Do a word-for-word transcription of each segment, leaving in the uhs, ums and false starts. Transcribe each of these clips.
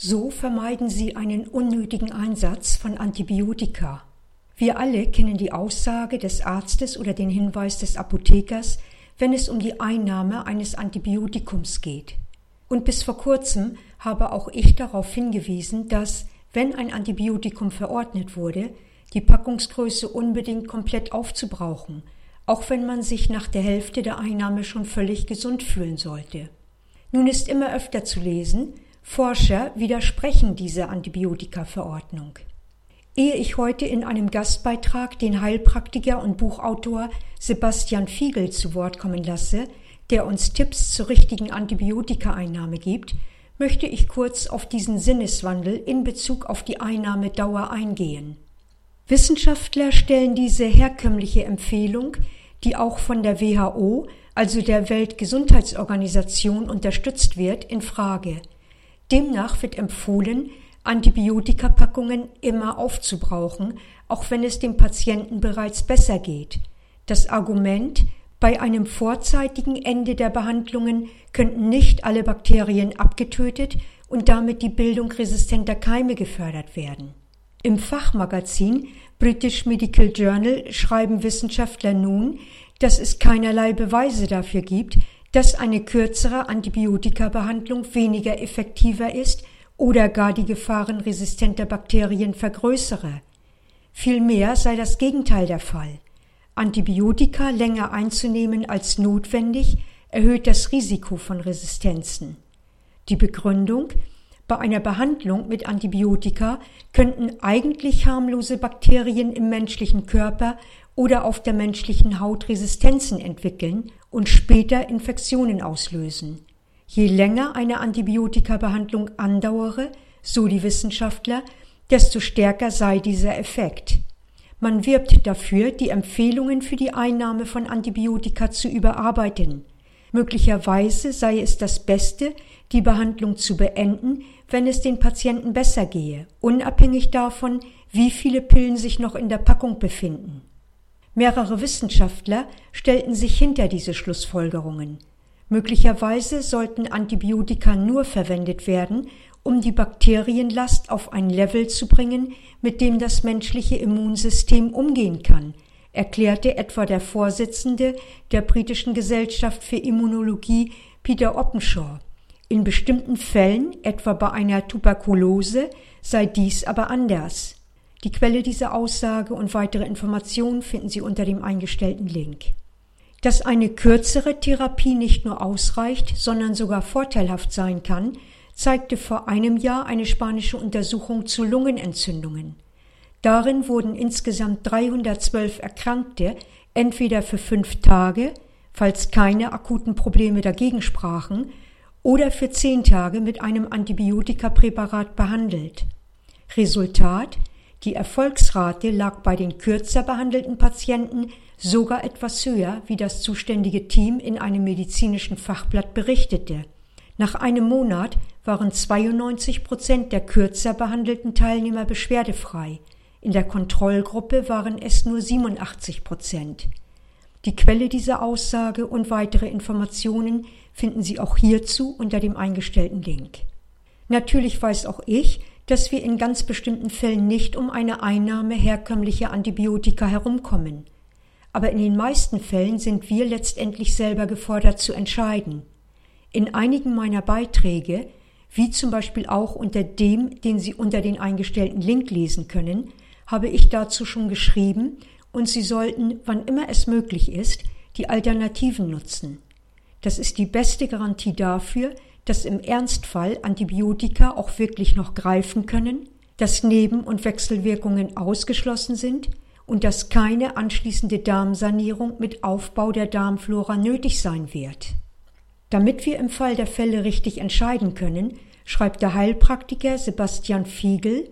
So vermeiden Sie einen unnötigen Einsatz von Antibiotika. Wir alle kennen die Aussage des Arztes oder den Hinweis des Apothekers, wenn es um die Einnahme eines Antibiotikums geht. Und bis vor kurzem habe auch ich darauf hingewiesen, dass, wenn ein Antibiotikum verordnet wurde, die Packungsgröße unbedingt komplett aufzubrauchen, auch wenn man sich nach der Hälfte der Einnahme schon völlig gesund fühlen sollte. Nun ist immer öfter zu lesen, Forscher widersprechen dieser Antibiotikaverordnung. Ehe ich heute in einem Gastbeitrag den Heilpraktiker und Buchautor Sebastian Fiegel zu Wort kommen lasse, der uns Tipps zur richtigen Antibiotikaeinnahme gibt, möchte ich kurz auf diesen Sinneswandel in Bezug auf die Einnahmedauer eingehen. Wissenschaftler stellen diese herkömmliche Empfehlung, die auch von der W H O, also der Weltgesundheitsorganisation, unterstützt wird, in Frage. Demnach wird empfohlen, Antibiotikapackungen immer aufzubrauchen, auch wenn es dem Patienten bereits besser geht. Das Argument, bei einem vorzeitigen Ende der Behandlungen könnten nicht alle Bakterien abgetötet und damit die Bildung resistenter Keime gefördert werden. Im Fachmagazin British Medical Journal schreiben Wissenschaftler nun, dass es keinerlei Beweise dafür gibt, dass eine kürzere Antibiotikabehandlung weniger effektiver ist oder gar die Gefahren resistenter Bakterien vergrößere. Vielmehr sei das Gegenteil der Fall. Antibiotika länger einzunehmen als notwendig erhöht das Risiko von Resistenzen. Die Begründung: Bei einer Behandlung mit Antibiotika könnten eigentlich harmlose Bakterien im menschlichen Körper oder auf der menschlichen Haut Resistenzen entwickeln und später Infektionen auslösen. Je länger eine Antibiotikabehandlung andauere, so die Wissenschaftler, desto stärker sei dieser Effekt. Man wirbt dafür, die Empfehlungen für die Einnahme von Antibiotika zu überarbeiten. Möglicherweise sei es das Beste, die Behandlung zu beenden, wenn es den Patienten besser gehe, unabhängig davon, wie viele Pillen sich noch in der Packung befinden. Mehrere Wissenschaftler stellten sich hinter diese Schlussfolgerungen. Möglicherweise sollten Antibiotika nur verwendet werden, um die Bakterienlast auf ein Level zu bringen, mit dem das menschliche Immunsystem umgehen kann, erklärte etwa der Vorsitzende der britischen Gesellschaft für Immunologie Peter Oppenshaw. In bestimmten Fällen, etwa bei einer Tuberkulose, sei dies aber anders. Die Quelle dieser Aussage und weitere Informationen finden Sie unter dem eingestellten Link. Dass eine kürzere Therapie nicht nur ausreicht, sondern sogar vorteilhaft sein kann, zeigte vor einem Jahr eine spanische Untersuchung zu Lungenentzündungen. Darin wurden insgesamt dreihundertzwölf Erkrankte entweder für fünf Tage, falls keine akuten Probleme dagegen sprachen, oder für zehn Tage mit einem Antibiotikapräparat behandelt. Resultat: Die Erfolgsrate lag bei den kürzer behandelten Patienten sogar etwas höher, wie das zuständige Team in einem medizinischen Fachblatt berichtete. Nach einem Monat waren zweiundneunzig Prozent der kürzer behandelten Teilnehmer beschwerdefrei. In der Kontrollgruppe waren es nur siebenundachtzig Prozent. Die Quelle dieser Aussage und weitere Informationen finden Sie auch hierzu unter dem eingestellten Link. Natürlich weiß auch ich, dass wir in ganz bestimmten Fällen nicht um eine Einnahme herkömmlicher Antibiotika herumkommen. Aber in den meisten Fällen sind wir letztendlich selber gefordert zu entscheiden. In einigen meiner Beiträge, wie zum Beispiel auch unter dem, den Sie unter den eingestellten Link lesen können, habe ich dazu schon geschrieben, und Sie sollten, wann immer es möglich ist, die Alternativen nutzen. Das ist die beste Garantie dafür, dass im Ernstfall Antibiotika auch wirklich noch greifen können, dass Neben- und Wechselwirkungen ausgeschlossen sind und dass keine anschließende Darmsanierung mit Aufbau der Darmflora nötig sein wird. Damit wir im Fall der Fälle richtig entscheiden können, schreibt der Heilpraktiker Sebastian Fiegel,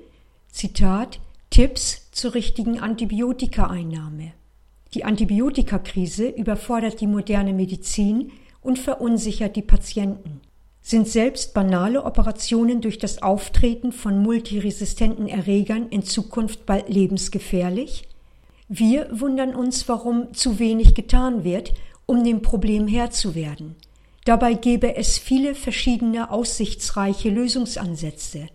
Zitat, Tipps zur richtigen Antibiotikaeinnahme. Die Antibiotikakrise überfordert die moderne Medizin und verunsichert die Patienten. Sind selbst banale Operationen durch das Auftreten von multiresistenten Erregern in Zukunft bald lebensgefährlich? Wir wundern uns, warum zu wenig getan wird, um dem Problem Herr zu werden. Dabei gäbe es viele verschiedene aussichtsreiche Lösungsansätze.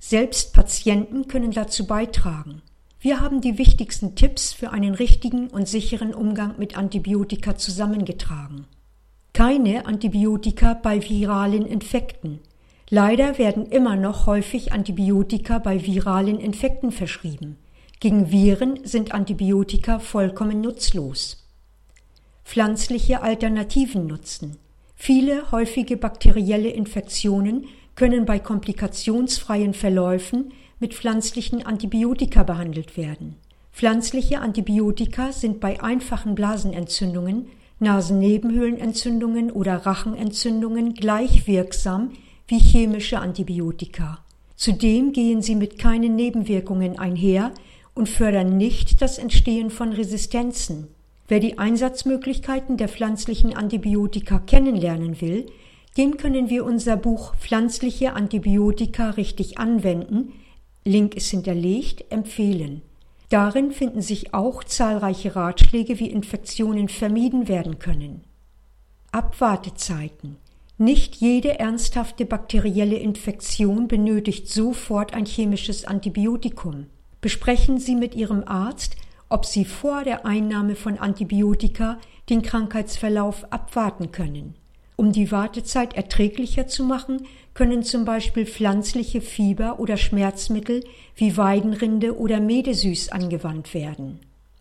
Selbst Patienten können dazu beitragen. Wir haben die wichtigsten Tipps für einen richtigen und sicheren Umgang mit Antibiotika zusammengetragen. Keine Antibiotika bei viralen Infekten. Leider werden immer noch häufig Antibiotika bei viralen Infekten verschrieben. Gegen Viren sind Antibiotika vollkommen nutzlos. Pflanzliche Alternativen nutzen. Viele häufige bakterielle Infektionen können bei komplikationsfreien Verläufen mit pflanzlichen Antibiotika behandelt werden. Pflanzliche Antibiotika sind bei einfachen Blasenentzündungen, Nasennebenhöhlenentzündungen oder Rachenentzündungen gleich wirksam wie chemische Antibiotika. Zudem gehen sie mit keinen Nebenwirkungen einher und fördern nicht das Entstehen von Resistenzen. Wer die Einsatzmöglichkeiten der pflanzlichen Antibiotika kennenlernen will, dem können wir unser Buch Pflanzliche Antibiotika richtig anwenden, Link ist hinterlegt, empfehlen. Darin finden sich auch zahlreiche Ratschläge, wie Infektionen vermieden werden können. Abwartezeiten. Nicht jede ernsthafte bakterielle Infektion benötigt sofort ein chemisches Antibiotikum. Besprechen Sie mit Ihrem Arzt, ob Sie vor der Einnahme von Antibiotika den Krankheitsverlauf abwarten können. Um die Wartezeit erträglicher zu machen, können zum Beispiel pflanzliche Fieber- oder Schmerzmittel wie Weidenrinde oder Medesüß angewandt werden.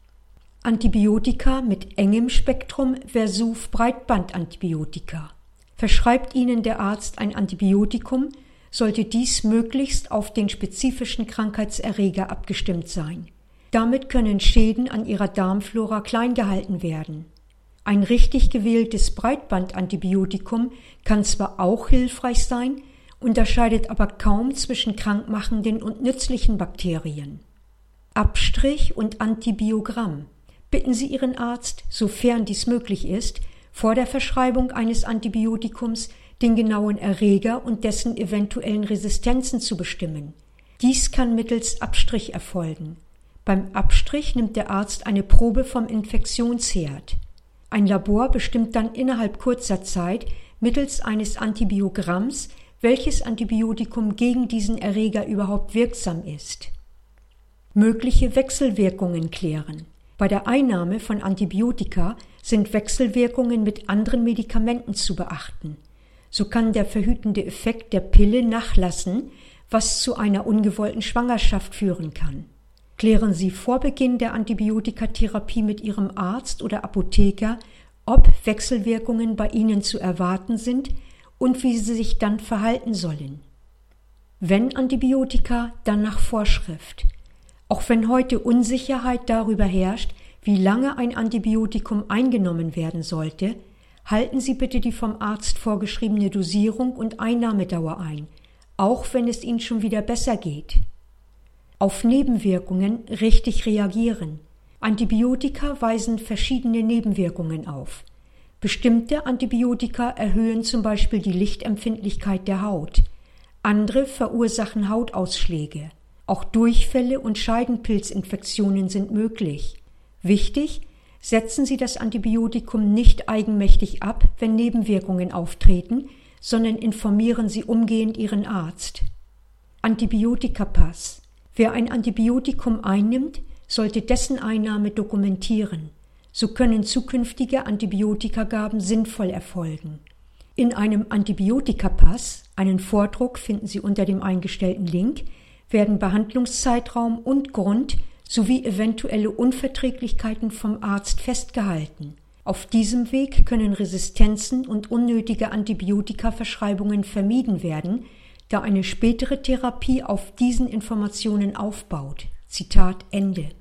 Antibiotika mit engem Spektrum versus Breitbandantibiotika. Verschreibt Ihnen der Arzt ein Antibiotikum, sollte dies möglichst auf den spezifischen Krankheitserreger abgestimmt sein. Damit können Schäden an Ihrer Darmflora klein gehalten werden. Ein richtig gewähltes Breitbandantibiotikum kann zwar auch hilfreich sein, unterscheidet aber kaum zwischen krankmachenden und nützlichen Bakterien. Abstrich und Antibiogramm. Bitten Sie Ihren Arzt, sofern dies möglich ist, vor der Verschreibung eines Antibiotikums den genauen Erreger und dessen eventuellen Resistenzen zu bestimmen. Dies kann mittels Abstrich erfolgen. Beim Abstrich nimmt der Arzt eine Probe vom Infektionsherd. Ein Labor bestimmt dann innerhalb kurzer Zeit mittels eines Antibiogramms, welches Antibiotikum gegen diesen Erreger überhaupt wirksam ist. Mögliche Wechselwirkungen klären. Bei der Einnahme von Antibiotika sind Wechselwirkungen mit anderen Medikamenten zu beachten. So kann der verhütende Effekt der Pille nachlassen, was zu einer ungewollten Schwangerschaft führen kann. Klären Sie vor Beginn der Antibiotikatherapie mit Ihrem Arzt oder Apotheker, ob Wechselwirkungen bei Ihnen zu erwarten sind und wie Sie sich dann verhalten sollen. Wenn Antibiotika, dann nach Vorschrift. Auch wenn heute Unsicherheit darüber herrscht, wie lange ein Antibiotikum eingenommen werden sollte, halten Sie bitte die vom Arzt vorgeschriebene Dosierung und Einnahmedauer ein, auch wenn es Ihnen schon wieder besser geht. Auf Nebenwirkungen richtig reagieren. Antibiotika weisen verschiedene Nebenwirkungen auf. Bestimmte Antibiotika erhöhen zum Beispiel die Lichtempfindlichkeit der Haut. Andere verursachen Hautausschläge. Auch Durchfälle und Scheidenpilzinfektionen sind möglich. Wichtig: Setzen Sie das Antibiotikum nicht eigenmächtig ab, wenn Nebenwirkungen auftreten, sondern informieren Sie umgehend Ihren Arzt. Antibiotikapass. Wer ein Antibiotikum einnimmt, sollte dessen Einnahme dokumentieren. So können zukünftige Antibiotikagaben sinnvoll erfolgen. In einem Antibiotikapass, einen Vordruck finden Sie unter dem eingestellten Link, werden Behandlungszeitraum und Grund sowie eventuelle Unverträglichkeiten vom Arzt festgehalten. Auf diesem Weg können Resistenzen und unnötige Antibiotikaverschreibungen vermieden werden, da eine spätere Therapie auf diesen Informationen aufbaut. Zitat Ende.